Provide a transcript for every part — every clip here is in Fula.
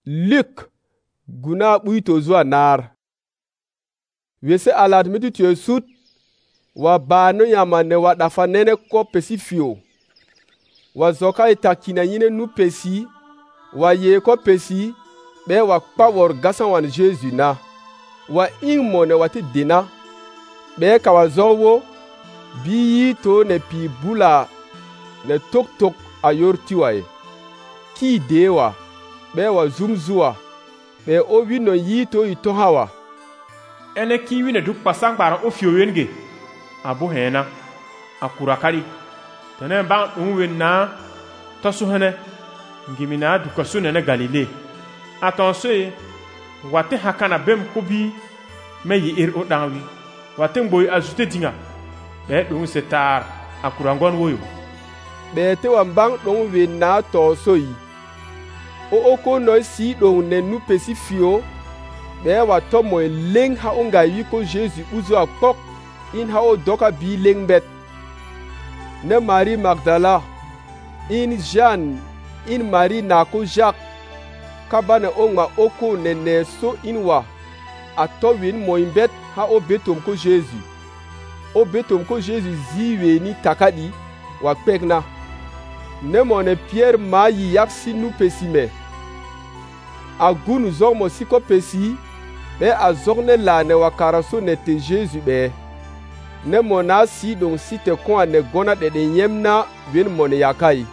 Luk guna ɓuyto zuwa naar. Wese alat miti tue sut wa baano yama ne wa dafa nene ko pesi fio. Wa zoka itakina yine nu pesi wa ye ko pesi be wa kpawor gasa wan Jésus na. Wa ingmo ne wati dina be ka wa zowo bi yi to ne pi bula ne tok a yor tiwaye. Ki dewa be wa zumzuwa be o wino yi to ito hawa. Ene ki wine duk pasang para o fio wenge abu hena akura kari tene ba unwen na tosu hene ngimina duka sunene Galile atonse wate hakana bem kobi me yi o danwi wate ngboy azute dinga be dun setar akura ngon woyo be te wa bang don we na to soyi o ko no si don ne nu pesi fio be wa to mo leng ha onga yi ko Jésus uzo akok in ha o doka bi leng bet ne Marie Magdala in Jeanne in Marie na ko Jacques kabana onga oko ne so inwa ato win mo imbet ha o betom ko Jésus o betom ko Jésus ziwe ni takadi wa pegna ne mo ne Pierre ma yi yaksi nu pesime agunu zog mo siko pesi be azogne la ne wakaraso ne te Jésus be ne mo na si don si te kon ne gona de yemna wen mo ne yakai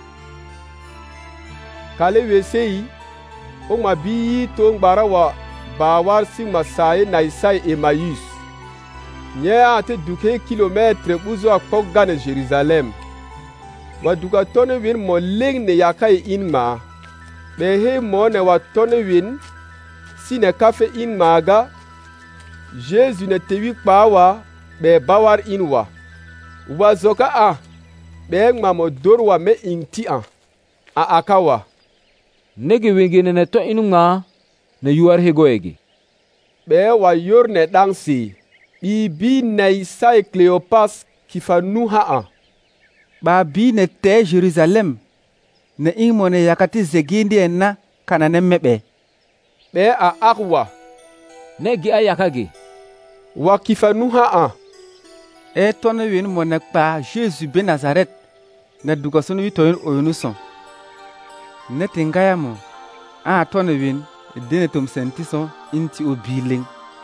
kale wesei o ma bi to ngbara wa bawar si masaye na isai Emmaüs nye ate duke kilometre buzo akok gane Jerusalem wa duka tone win mo leng ne yakai inma be he mo ne wa tone win si ne kafe in maga Jésus ne tewi kpawa be bawar inwa wa zoka a be ngmamo dorwa me inti a akawa nege wengene ne to inunga ne yuar hegoegi be wa yor ne dangsi bi ne sai Cleopas kifanu ha a ba bi ne te Jerusalem ne ingmo ne yakati zegindi enna kana ne mebe be a akwa negi ayakagi wa kifanu ha a e tone win mo ne pa Jésus be Nazareth na duka sunu wi toyin oyunu son ne tingaya mo a tone win dene tom sentison inti obiling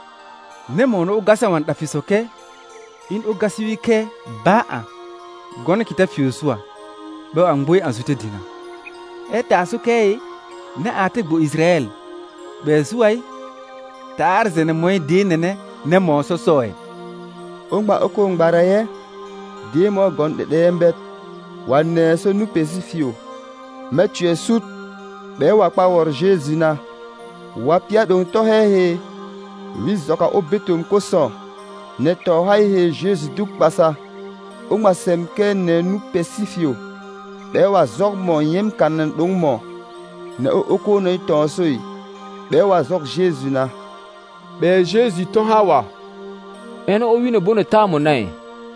ne mo no gasa wan dafisoke in o gasi wi ke ba a gona kita fiosua be angboy azute dina e ta suke ne ate bo Israel be suai tar zene moy dinene ne mo so soe ongba oko ngbara ye di mo gonde de embet wanne so nu pesifio metue sut be wa pawor Jésus na wa pia don to he wi zoka obetum ko so ne to he Jésus duk pasa ongba semke ne nu pesifio be wa zog mo yem kanan dong mo ne oko no to soi be wa zog Jésus na be Jésus to hawa ene o wine bone tamo nai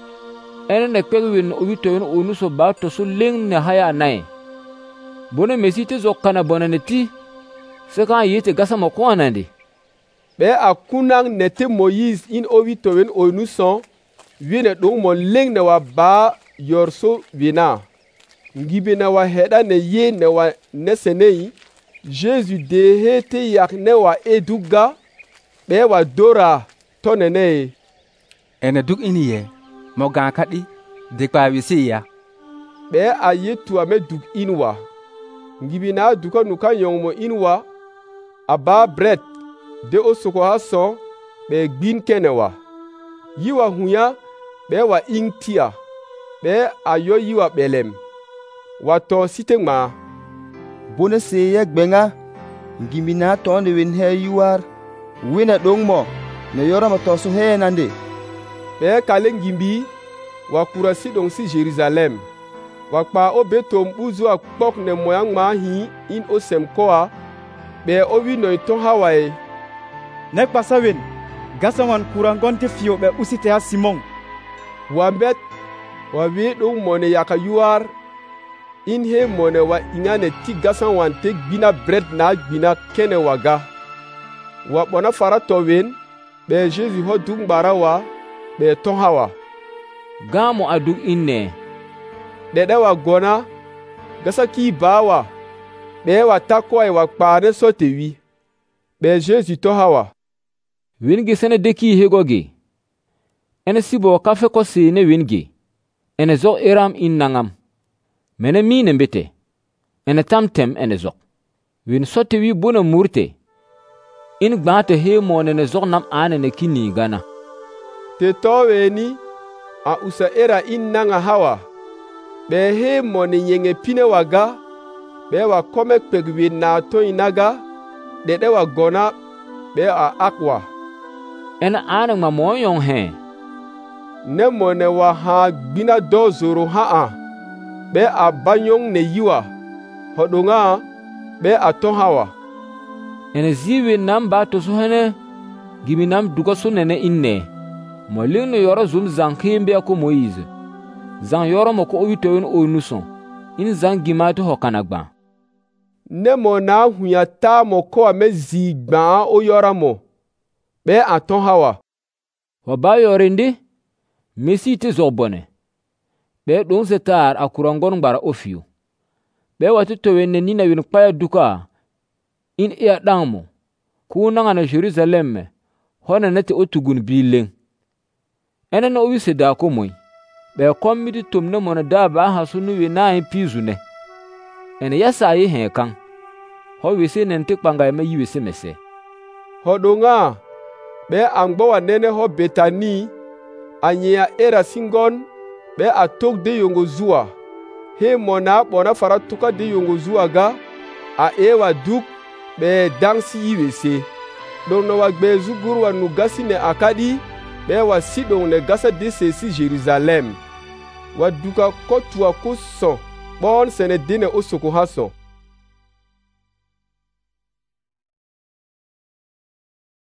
ene ne kwego win o wito ene onu so ba to so leng ne haya nai bone mesite zokana bonaneti se kan yete gasa mo ko anandi be akunang nete Moïse in o wito wen onu so wine dong mo leng ne wa ba yorso wina ngibe na wa heda ne ye ne wa nesenei Jésus de hete yak ne wa eduga be wa dora tonene ene duk iniye mo gan kadi de pa wisiya be ayetu ame duk inwa ngibina duka nuka yongmo inwa aba bread de osoko haso be gbin kenewa yiwa hunya be wa ingtia be ayo yiwa belem wato sitengma bone se ye gbenga ngimina to ne wen he yuar wina dongmo ne yora ma to so he nande be kale ngimbi wa kurasi don si Jerusalem wa kpa obetom uzu akpok ne moyang ma hi in osem koa be owi no to hawae ne pasawen gasawan kurangon te fio be usite ha Simon wa bet wa wi dong mo ne yaka yuar in he mone wa ingane ti gasan wan te gbina bread na gbina kene waga wa bona fara towen be Jésus ho dug gbara wa be ton hawa gamo adug inne dede wa gona gasa ki bawa be wa takwa wa kpane sote wi be Jésus to hawa wingi sene deki hegoge ene sibo kafe ko sine wingi ene zo eram in nangam mene mine mbete ene tamtem ene zo win sote wi buna murte in gbate he mone ne zo nam ane ne kini gana te toweni a usa era in nanga hawa be he mone yenge pine waga be wa kome pegwi na to inaga de wa gona be a akwa ene ane ma moyon he ne mone wa ha gbina dozoro ha a be a banyong ne yiwa hodunga be a ton hawa ene ziwe nam ba to suhene gimi nam dugo sunene inne mo linu yoro zum zankimbe ko Moïse zan yoro mo ko witoyon onuson in zan gimatu hokanagba ne mo na huya ta mo ko amezi gba o yora mo be a ton hawa wa ba yorinde mesi te zobone be don setar akurangon gbara ofio be watu towenne nina win paya duka in iya dangmo ku nanga na Jerusalem hona nete otugun bilen ene no wi seda ko moy be kommidi tumne mona da ba hasunu wi na hin pizune ene yasa yi hen kan ho wi se nente kpanga ma yiwe se mese hodunga be angbo wa nene ho Betani anya era singon be atok de yongo zuwa he mona bona fara tuka de yongo zuwa ga a ewa duk be dansi yiwese don no wa gbe zuguru wa nugasi ne akadi be wa sidon ne gasa de sesi Jerusalem wa duka kotua ko so bon sene dine osoko haso